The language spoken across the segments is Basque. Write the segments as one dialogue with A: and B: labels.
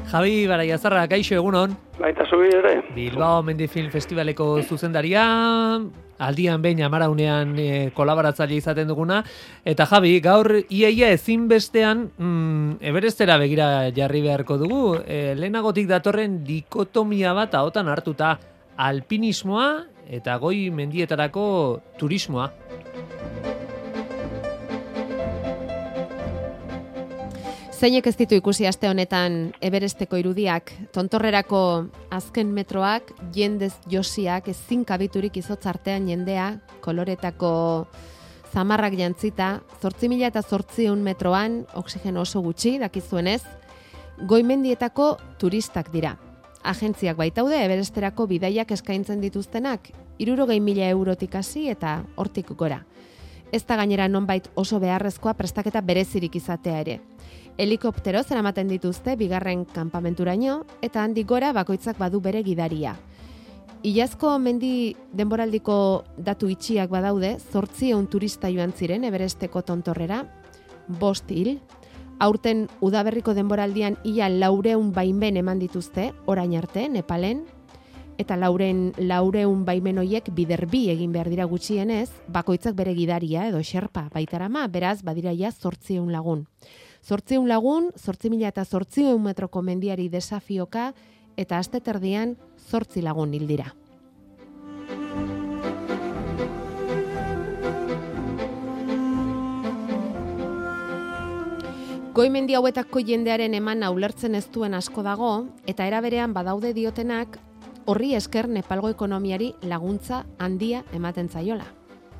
A: Javi Baraiazarra, kaixo egunon.
B: Baita zubi ere.
A: Bilbao Mendifilm Festivaleko zuzendaria, aldian behin amaraunean kolaboratzaile izaten duguna. Eta Javi, gaur iaia ezinbestean Everestera begira jarri beharko dugu. Lehenagotik datorren dikotomia bat ahotan hartuta, alpinismoa eta goi mendietarako turismoa.
C: Zeinek ez ditu ikusi aste honetan Everesteko irudiak, tontorrerako azken metroak, jendez josiak, ezin kabiturik izotz artean jendea, koloretako zamarrak jantzita, 8.800 metroan, oxigeno oso gutxi, dakizuenez, goimendietako turistak dira. Agentziak baitaude Everesterako bidaiak eskaintzen dituztenak, 60.000 eurotik hasi eta hortik gora. Ez da gainera nonbait oso beharrezkoa prestaketa berezirik izatea ere. Helikoptero zeramaten dituzte bigarren kanpamenturaino eta handik gora bakoitzak badu bere gidaria. Iazko mendi denboraldiko datu itxiak badaude, 800 turista joan ziren Everesteko tontorrera, 5 hil. Aurten udaberriko denboraldian ia 400 baimen eman dituzte, orain arte, Nepalen, eta 400 baimen hoiek biderbi egin behar dira gutxienez, bakoitzak bere gidaria edo xerpa baitarama, beraz badira ia 800 lagun. 800 lagun, 8.800 metroko mendiari desafioka, eta aste terdian 8 lagun hil dira. Goi mendi hauetako jendearen emana ulertzen ez duen asko dago, eta era berean badaude diotenak horri esker Nepalgo ekonomiari laguntza handia ematen zaiola.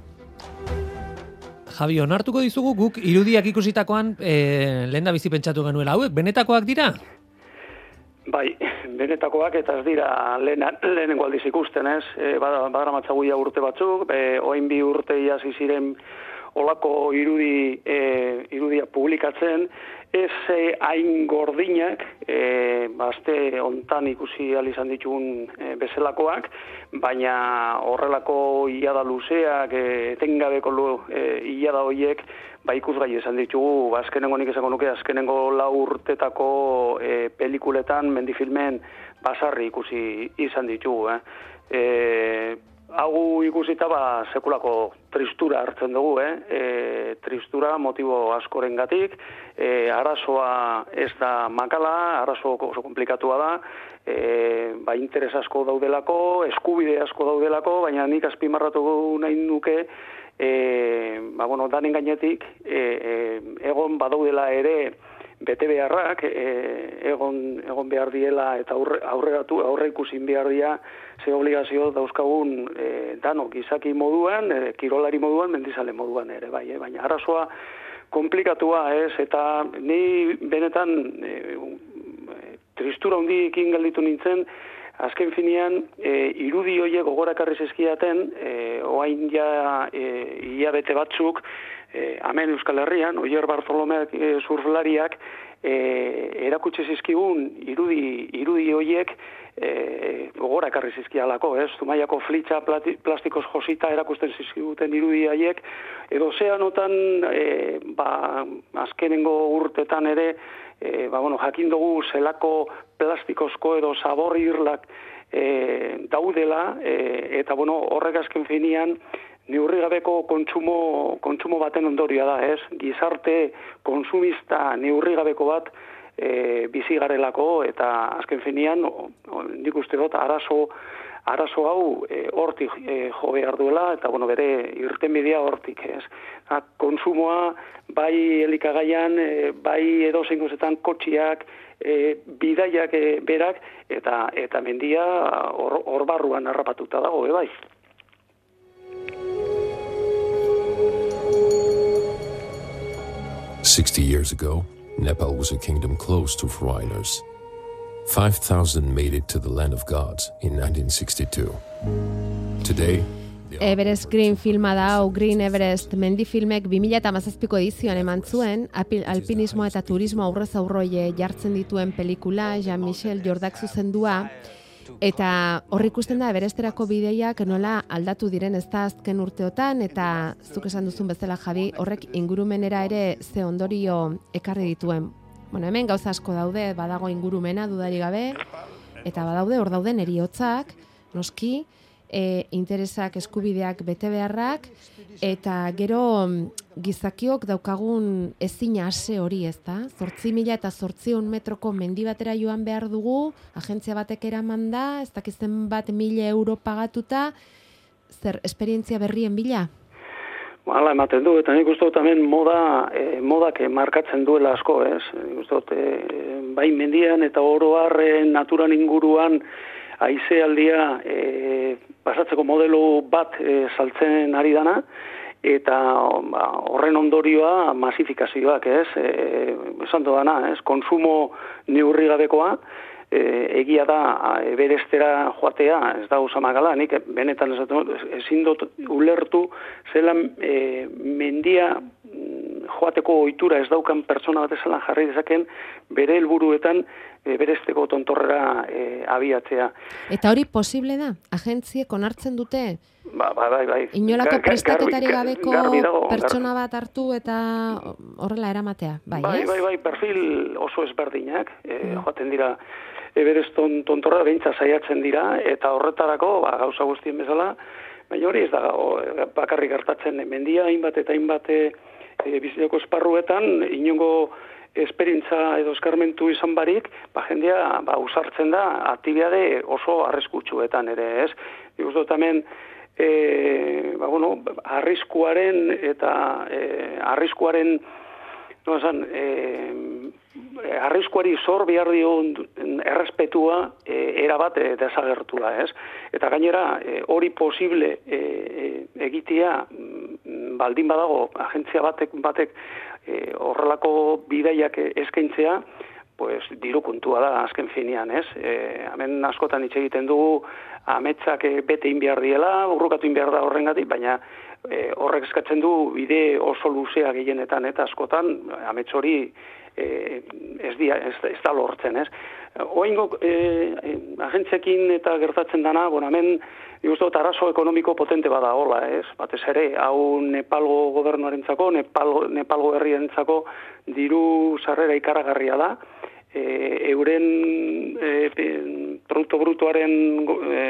A: Javi, onartuko dizugu guk irudiak ikusitakoan lehen da bizi pentsatu genuela hauek, benetakoak dira?
B: Bai, benetakoak eta ez dira lehenengo aldiz ikusten, ez? Badaramatzaguia urte batzuk, orain 2 urte hasi ziren olako irudia publikatzen, ez hain gordinak, aste hontan ikusi ahal izan ditugun bezalakoak, baina horrelako ilada luzeak, etengabeko ilada horiek, ikusgai esan ditugu, azkenengo nik esango nuke, azkenengo 4 urtetako pelikuletan, mendifilmen, basarri ikusi izan ditugu. Hau ikusita sekulako tristura hartzen dugu, tristura motibo askorengatik, arazoa ez da makala, arazo oso komplikatua da, interes asko daudelako, eskubide asko daudelako, baina nik azpimarratu nahi nuke, danen gainetik, egon badaudela ere, bete beharrak, egon behar diela eta aurre ikusin behar dia, ze obligazio dauzkagun danok izaki moduan, kirolari moduan, mendizale moduan ere, baina arazoa komplikatua ez, eta ni benetan tristura hundikin gelditu nintzen, azken finean, irudi horiek gogorakarri zizkiaten, oain ja hilabete batzuk, hemen Euskal Herrian, Oier Bartolomeak surflariak, erakutsi zizkigun irudi horiek gogorakarri zizkialako, ez? Zumaiako flitza plastikoz josita erakusten zizkiguten irudi horiek, edo ozeanotan, azkenengo urtetan ere, jakin dugu zelako plastikozko edo zabor irlak daudela, eta horrek azken finean neurrigabeko kontsumo baten ondorioa da, ez? Gizarte konsumista neurrigabeko bat bizi garelako, eta azken finean, nik uste dut, arazo hau hortik jo behar duela, eta bere irtenbidea hortik, ez? Konsumoa, bai elikagaian, bai edozein gozetan kotxiak, bidaiak berak, eta mendia hor barruan harrapatuta dago, bai.
D: "60 years ago, Nepal was a kingdom closed to foreigners. 5,000 made it to the land of gods in 1962. Today,
C: Everest Green filma da, Green Everest mendifilmek 2017ko edizioan eman zuen, alpinismoa eta turismo aurrez aurroi jartzen dituen pelikula, Jean-Michel Jordak zuzendua, eta horri ikusten da Everesterako bideiak nola aldatu diren ez da azken urteotan, eta zuk esan duzun bezala Javi, horrek ingurumenera ere ze ondorio ekarri dituen. Bueno, hemen gauza asko daude, badago ingurumena dudari gabe, eta hor dauden heriotzak, noski, interesak, eskubideak, bete beharrak, eta gero gizakiok daukagun ezina ase hori, ez da? 8.000 eta 800 metroko mendi batera joan behar dugu, agentzia batek eraman da, ez dakizten bat 1.000 euro pagatuta, zer, esperientzia berrien bila?
B: Hala ematen du, eta nik uste dut hemen modak markatzen duela asko, ez? Nik uste dut, bai mendian eta oro har naturan inguruan haizealdia pasatzeko modelo bat saltzen ari dana, eta horren ondorioa masifikazioak, ez? Esan dudana, ez? Konsumo neurri gabekoa, egia da Everestera joatea, ez da usamagala, nik benetan ezin dut ulertu zelan mendia joateko ohitura ez daukan pertsona bat ezalan jarri dezaken bere helburuetan Everesteko tontorrera abiatzea.
C: Eta hori posible da? Agentziek onartzen dute?
B: Bai.
C: Inolako prestaketari gabeko pertsona bat hartu eta horrela eramatea, bai, ez?
B: Bai, perfil oso ezberdinak, joaten dira Evereston tontorra beintza saiatzen dira, eta horretarako gauza guztien bezala, baina hori ez da bakarrik gertatzen mendia hainbat eta hainbat bizitzeko esparruetan, inongo esperientza edo eskarmentu izan barik, jendea usartzen da aktibitate oso arriskutsuetan ere, ez? Nik uste dut hemen arriskuaren eta arriskuaren arriskuari zor behar dion errespetua erabat desagertua, ez? Eta gainera hori posible egitea baldin badago agentzia batek horrelako bidaiak eskaintzea, pues diru kontua da azken finean, ez? Hemen askotan hitz egiten dugu ametsak bete egin behar diela, urrukatu egin behar da horrengatik, baina horrek eskatzen du bide oso luzea gehienetan, eta askotan amets hori ez da lortzen, ez? Oingo agentziekin eta gertatzen dana, hemen ikusten dut arazo ekonomiko potente bada hola, ez? Batez ere, hau Nepalgo gobernuarentzako, Nepalgo herriarentzako diru sarrera ikaragarria da, euren produktu brutuaren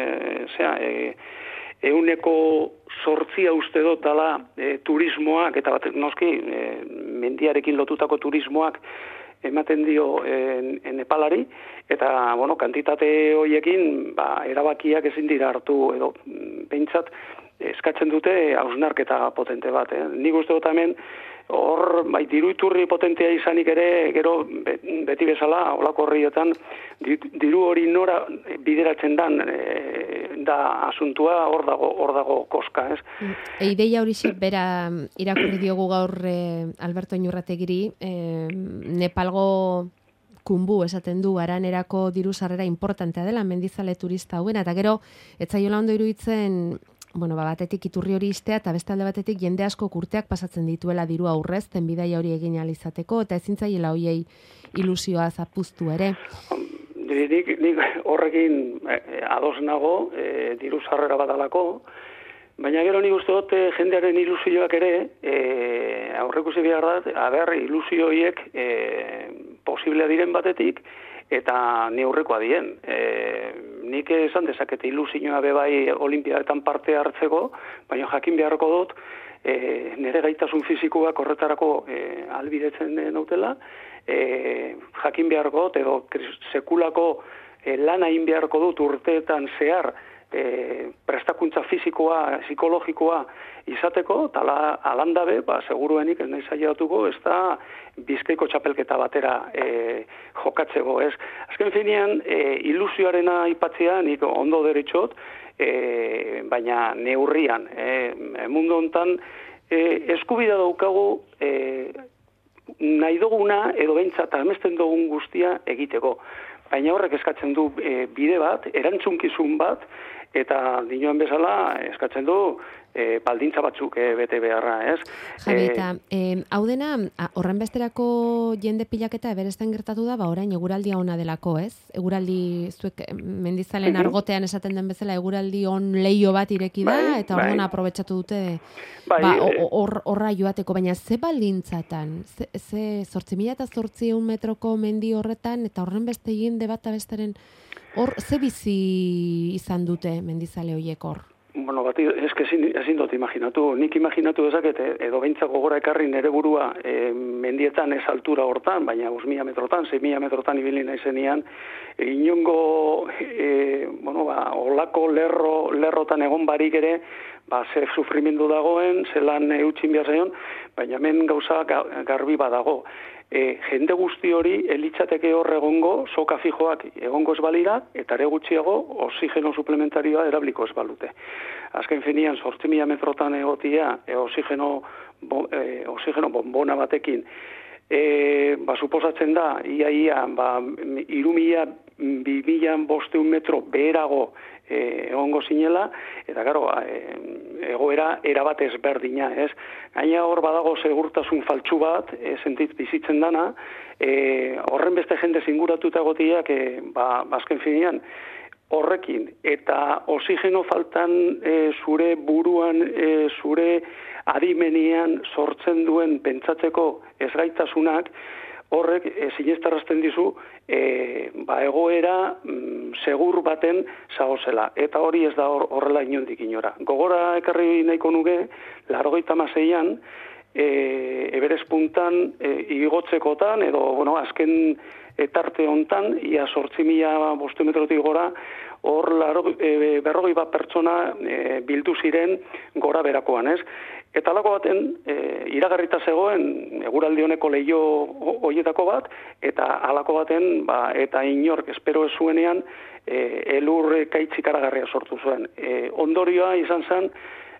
B: 8% uste dut dela turismoak, eta batek noski mendiarekin lotutako turismoak ematen dio Nepalari, eta kantitate horiekin erabakiak ezin dira hartu, edo behintzat eskatzen dute hausnarketa potente bat. Nik uste dut hemen hor, diru iturri potentea izanik ere, gero beti bezala, olako horrietan, diru hori nora bideratzen da asuntua hor dago koska, ez?
C: Ideia hori bera irakurri diogu gaur Alberto Iñurrategiri, Nepalgo kunbu esaten du aranerako diru sarrera importantea dela mendizale turista hauen, eta gero etzaiola ondo iruditzen batetik iturri hori istea, eta beste alde batetik jende asko urteak pasatzen dituela diru aurrezten bidaia hori egin ahal izateko, eta ezin zaiela hoiei ilusioa zapuztu ere.
B: Nik horrekin ados nago, diru sarrera badalako, baina gero nik uste dut jendearen ilusioak ere, aurrekusi behar da, ilusio horiek posiblea diren batetik, eta neurrekoa dien. Nik esan dezakete ilusioa bebai olimpiadetan parte hartzeko, baina jakin beharko dut, nire gaitasun fizikoak horretarako albidetzen nautela, jakin beharko dut, edo sekulako lana egin beharko dut urteetan zehar prestakuntza fizikoa, psikologikoa izateko, eta alandabe, seguruenik ez nahi saiatuko, ez da Bizkaiko txapelketa batera jokatzeko, ez? Azken finean, ilusioarena aipatzea nik ondo deritxot, baina neurrian. Mundu hontan, eskubidea daukagu nahi duguna, edo behintzat amesten dugun guztia egiteko. baina horrek eskatzen du bide bat, erantzunkizun bat, eta dinoen bezala eskatzen du baldintza batzuk bete beharra, ez?
C: Javi, eta hau dena, horren besterako jende pilaketa Everesten gertatu da, orain eguraldia ona delako, ez? Eguraldi, zuek mendizalen argotean esaten den bezala, eguraldi on leio bat ireki da, eta orduan aprobetxatu dute horra joateko, baina ze baldintzatan, ze 8.800 metroko mendi horretan, eta horren beste jende bat besteren, hor, ze bizi izan dute mendizale horiek hor?
B: Bueno, bati, eske ezin dut imaginatu. Nik imaginatu dezaket, edo behintzak gogora ekarri nere burua mendietan ez altura hortan, baina 5.000 metrotan, 6.000 metrotan ibili naizenean, inongo, olako lerrotan egon barik ere, ze sufrimendu dagoen, zelan eutxin behar zaion, baina hemen gauza garbi badago. Jende guzti hori elitzateke hor egongo, soka fijoak egongo ez balira, eta ere gutxiago oxigeno suplementarioa erabliko ez balute. Azken finean, 8.000 metrotan egotia, oxigeno bombona batekin, suposatzen da, ia, 2.500 metro beherago egongo zinela, eta gero, egoera erabat ezberdina, ez? Gaina hor badago segurtasun faltsu bat, sentit bizitzen dana, horren beste jende zinguratuta egotiak, azken finean, horrekin, eta oxigeno faltan zure buruan, zure adimenian sortzen duen pentsatzeko ezgaitasunak, horrek sinestarrazten dizu egoera segur baten zagozela. Eta hori ez da horrela inondik inora. Gogora ekarri nahiko nuke, 86an, Everest puntan igotzekotan, edo azken tarte hontan, ia 8.500 metrotik gora, hor 40 pertsona bildu ziren gora berakoan, ez? Eta alako baten, iragarrita zegoen, eguraldi honeko leio hoietako bat, eta alako baten, eta inork espero ez zuenean, elur kaitz ikaragarria sortu zuen. Ondorioa izan zen,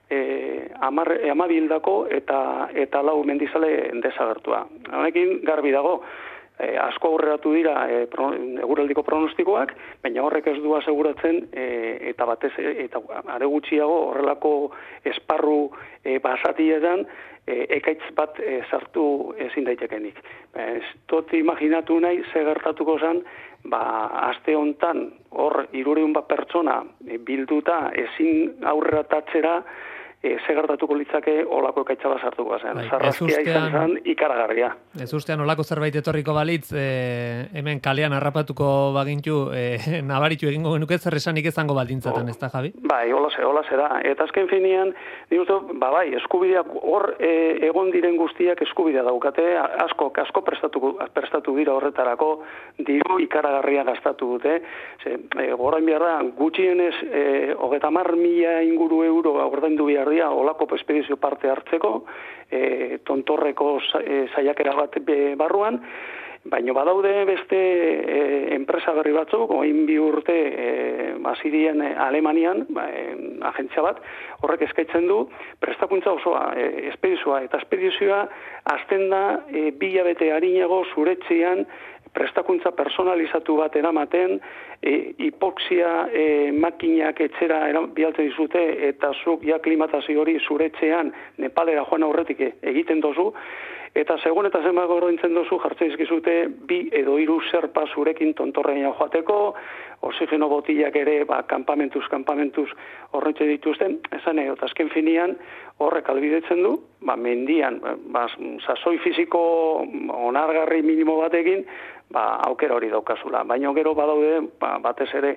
B: 10 hildako eta 4 mendizale desagertua. Honekin garbi dago, asko aurreratu dira eguraldiko pronostikoak, baina horrek ez du aseguratzen eta batez eta are gutxiago horrelako esparru basatietan ekaitz bat sartu ezin daitekenik. Ez dut imaginatu nahi ze gertatuko zen, aste hontan hor 300 pertsona bilduta ezin aurreratatzera ze gertatuko litzake olako ekaitza bat sartuko zen. Zarrazkia izan zen ikaragarria.
A: Ez ustean olako zerbait etorriko balitz, hemen kalean harrapatuko bagintu, nabaritu egingo genuke zer esanik izango baldintzatan, ez da, Javi?
B: Bai, hola da. Eta azken finean, eskubideak hor egon diren guztiak eskubidea daukate, asko prestatu dira horretarako, diru ikaragarria gastatu dute. Gorain behar da, gutxienez 30.000 inguru euro ordaindu behar dira olako espedizio parte hartzeko, tontorreko saiakera bat barruan, baina badaude beste enpresa berri batzuk, oin 2 urte bazirien Alemanian, agentzia bat, horrek eskaintzen du, prestakuntza osoa, espedizioa, eta espedizioa azten da 2 hilabete harinago zuretzean prestakuntza personalizatu bat eramaten, hipoxia makinak etxera bialtzen dizute, eta zuk klimatazio hori zuretzean Nepalera joan aurretik egiten dozu, eta segun eta zenbat gorointzen dozu jartzen dizkizute 2 edo 3 zerpa zurekin tontorrean joateko, oxigeno botilak ere kanpamentuz horretxe dituzten, esan eta azken finean horrek albidetzen du, mendian, sasoi fisiko onargarri minimo batekin, aukera hori daukazula. Baina gero badaude, batez ere,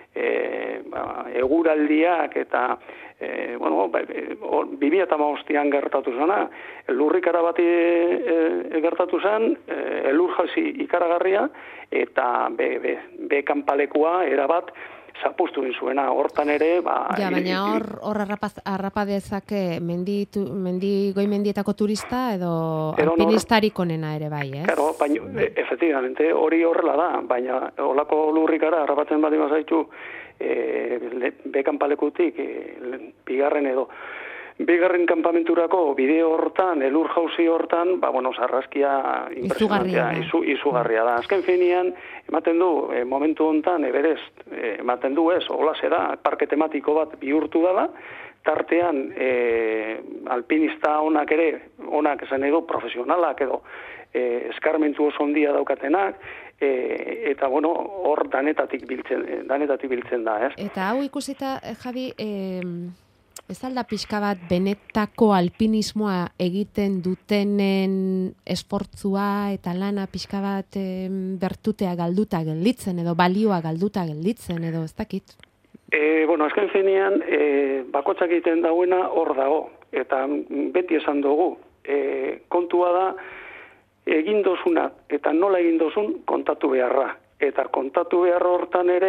B: eguraldiak eta 2015an gertatu zena, lurrikara bati gertatu zen, elur jauzi ikaragarria, eta bekanpalekua erabat zapustu zuena, hortan ere...
C: baina hor harrapadezake goi mendietako turista edo alpinistarik onena ere bai, ez?
B: Claro, baina, efectivamente, hori horrela da, baina olako lurrikara harrapatzen bat imazaitu bekanpalekutik, bigarren edo bigarren kanpamenturako bideo hortan, elur jauzi hortan, sarraskia izugarria da. Azken finean, ematen du, momentu hontan, Everest, ematen du ez, holase da, parke tematiko bat bihurtu dela, tartean alpinista onak esan edo, profesionalak edo, eskarmentu oso ondia daukatenak, eta hor danetatik biltzen da, ez?
C: Eta hau ikusita, Javi, ez alda pixka bat benetako alpinismoa egiten dutenen esportzua eta lana pixka bat bertutea galduta gelditzen edo balioa galduta gelditzen edo ez dakit?
B: Azken finean, bakotzak egiten dauena hor dago, eta beti esan dugu, kontua da, egin dozuna eta nola egin dozun kontatu beharra. Eta kontatu beharra hortan ere,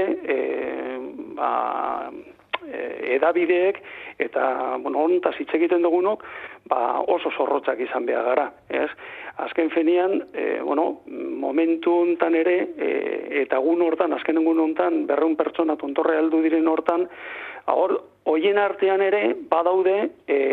B: edabideek eta hontaz hitz egiten dugunok oso zorrotzak izan behar gara, ez? Azken finean, momentu hontan ere eta egun hortan, azken egun hontan 200 pertsona tontorre heldu diren hortan, hoien artean ere badaude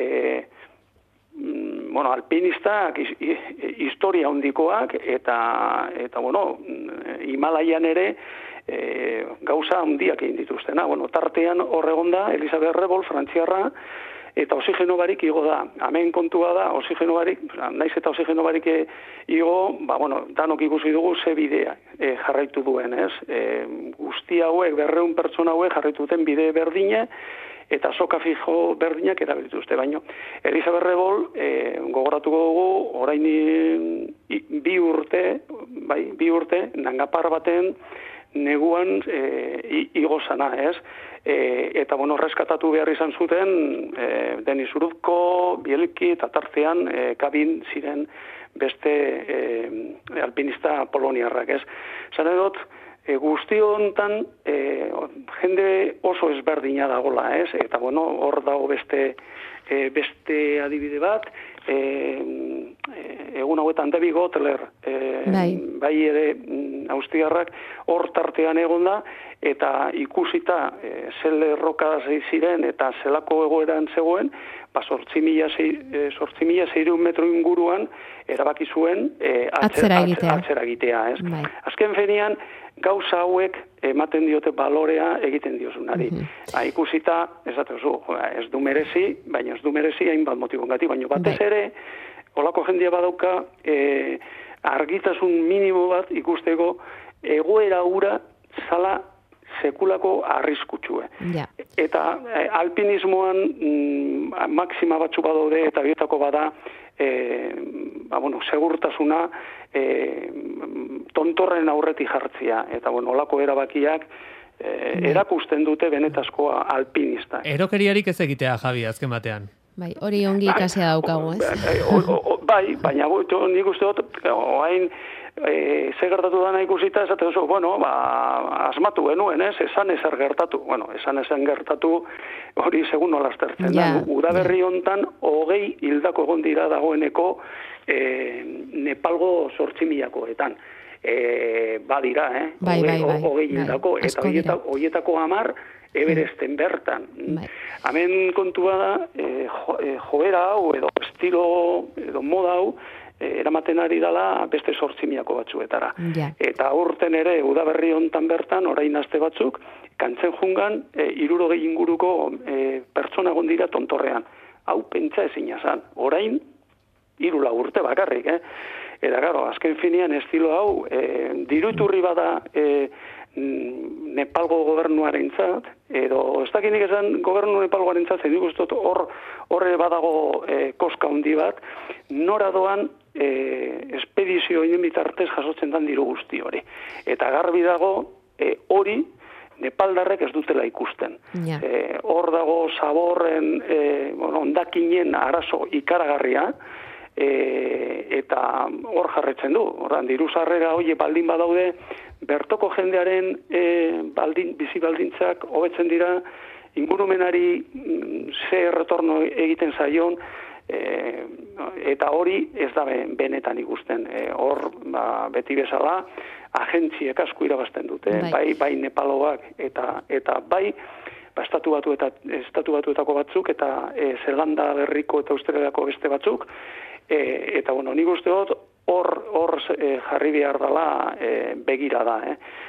B: alpinistak historia handikoak eta Himalaian ere gauza handiak egin dituztena. Tartean horregonda Elisabeth Rebol, frantziarra, eta oxigeno barik igo da. Hemen kontua da, oxigeno barik, naiz eta oxigeno barik igo, danok ikusi dugu ze bidea jarraitu duen, ez? Guzti hauek, 200 pertsona hauek jarraitu duten bide berdine, eta soka fijo berdinak erabilituzte, baino. Elisabeth Rebol, gogoratuko dugu, orain 2 urte, nangapar baten neguan igozana, ez? Eta, reskatatu behar izan zuten, Denis Uruzko, Bielki eta tartean kabin ziren beste alpinista poloniarrak, ez? Zan edot, guzti hontan jende oso ezberdina dagola, ez? Eta hor dago beste adibide bat, egun hauetan Debbie Gotler, bai ere austriarrak hor tartean egonda, eta ikusita zel roka ziren eta zelako egoeran zegoen, 8.600 metro inguruan erabaki zuen atzera egitea, ez? Azken finean, gauza hauek ematen diote balorea egiten diozunari. Ikusita, ez du merezi, baina ez du merezi hainbat motibongatik, baina batez ere, holako jendia badauka, argitasun minimo bat ikusteko egoera hura zala sekulako arriskutsue. Eta alpinismoan maxima batzu badaude eta bietako bada segurtasuna tontorren aurretik jartzia. Eta olako erabakiak erakusten dute benetazkoa alpinista.
A: Erokeriarik ez egitea, Javi, azken batean.
C: Bai, hori ongi ikasia daukagu, ez?
B: Bai, baina nik uste dut, oain ze gertatu dana ikusita, esaten oso, asmatu genuen, ez? Esan ezer gertatu. Esan ezer gertatu hori segun nola aztertzen da. Udaberri hontan 20 hildako egon dira dagoeneko Nepalgo 8.000-koetan. Badira, 20 hildako, eta horietako 10 Everesten bertan. Hemen kontua da, joera hau, edo estilo, edo moda hau, eramaten ari dela beste 8.000-ko batzuetara. Eta urten ere, udaberri hontan bertan, orain aste batzuk, kantzen jungan, 60 inguruko pertsona gondira tontorrean. Hau pentsa ezina zan. Orain, 3 urte bakarrik, Eta, garo, azken finean estilo hau, diruiturri bada Nepalgo gobernuarentzat, edo ez dakinik esan gobernu Nepalgoarentzat, nik uste dut horre badago koska handi bat, nora doan espedizioen bitartez jasotzen dan diru guzti hori. Eta garbi dago hori Nepaldarrek ez dutela ikusten. Hor dago zaborren ondakinen arazo ikaragarria, eta hor jarretzen du. Horran, diru sarrera hori baldin badaude, bertoko jendearen bizi baldintzak hobetzen dira, ingurumenari ze retorno egiten zaion, eta hori ez da benetan ikusten. Hor, beti bezala, agentziek asko irabazten dute, bai Nepaloak eta bai estatu batuetako batzuk, eta Zelanda berriko eta Australiako beste batzuk, eta bueno, nik uste dut, hor jarri behar dela begira da,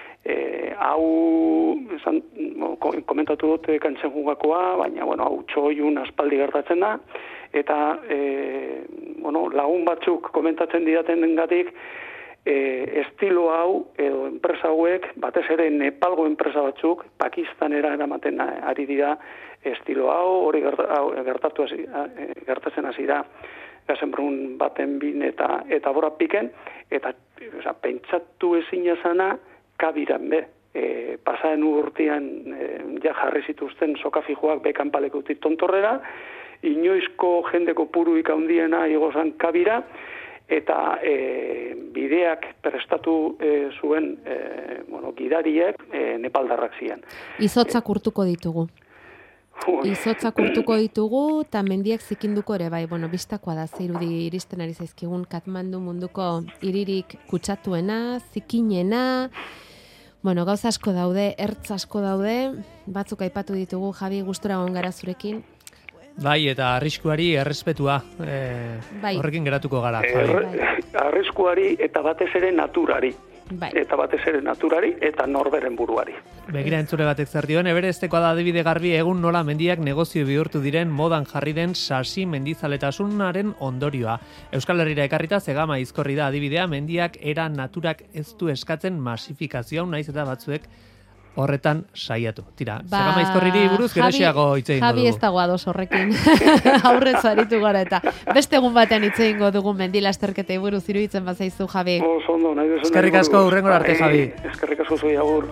B: hau komentatu dut kantzen jugakoa, baina bueno, hau txoiun aspaldi gertatzen da, eta lagun batzuk komentatzen didatengatik estilo hau edo enpresa hauek, batez ere Nepalgo enpresa batzuk, Pakistanera eramaten ari dira estilo hau, hori gertatzen hasi da Gazenbrun baten bin eta bora piken, eta pentsatu ezina zana kabiran be. Pasaren urtean ja jarri zituzten sokafijoak bekanpalekutik tontorrera, inoizko jendeko puruik handiena igozan kabira, eta bideak prestatu zuen gidariek nepaldarrak ziren.
C: Izotzak urtuko ditugu. Izotzak urtuko ditugu, eta mendiak zikinduko ere, bai, bistakoa da, zeirudi iristen ari zaizkigun Katmandu munduko hiririk kutsatuena, zikinena, gauza asko daude, ertz asko daude, batzuk aipatu ditugu, Javi, gustura egon gara zurekin.
A: Bai, eta arriskuari errespetua, horrekin geratuko gara.
B: Arriskuari eta batez ere naturari. Eta norberen buruari.
A: Begira entzule batek zer dioen, Everestekoa da adibide garbi egun nola mendiak negozio bihurtu diren modan jarri den sasi mendizaletasunaren ondorioa. Euskal Herrira ekarrita Zegama izkorri da adibidea, mendiak era naturak ez du eskatzen masifikazioa, naiz eta batzuek horretan saiatu. Tira, Zegama izkorriri buruz geroxiago hitz egingo dugu.
C: Javi ez dago ados horrekin. Aurrez aritu gara eta beste egun batean hitz egingo dugu mendilasterketei buruz iruditzen bazaizu, Javi.
B: Ondo, nahi desun.
A: Eskerrik asko, hurrengora arte, Javi.
B: Eskerrik asko zui, agur.